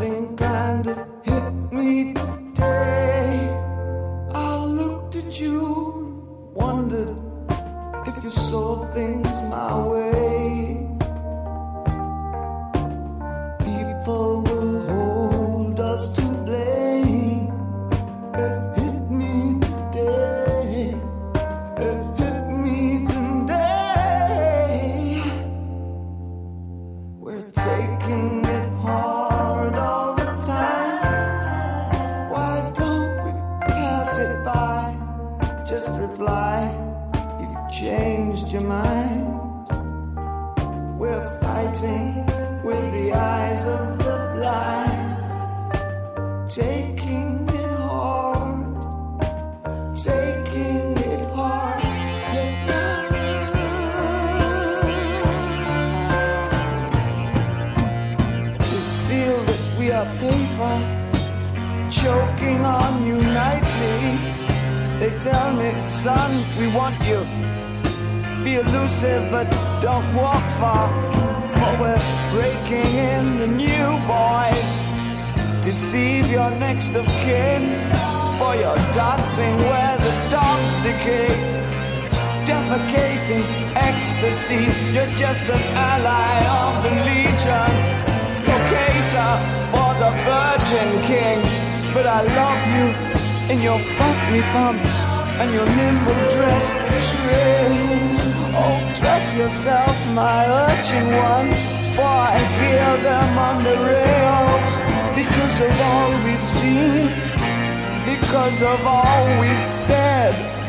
Something kind of hit me today. I looked at you and wondered if you saw things my way. People will hold us to blame. It hit me today. It hit me today. We're taking it hard all the time. Why don't we pass it by? Just reply, you've changed your mind. We're fighting with the eyes of the blind. Taking it hard, taking it hard. Yet now we feel that we are paper, choking on you nightly. They tell me, son, we want you. Be elusive, but don't walk far. For we're breaking in the new boys. Deceive your next of kin. For you're dancing where the dogs decay. Defecating ecstasy. You're just an ally of the legion. Locator for the Virgin King. But I love you in your fuck-me pumps and your nimble dress that trails. Oh, dress yourself, my urchin one, for I hear them on the rails. Because of all we've seen, because of all we've said.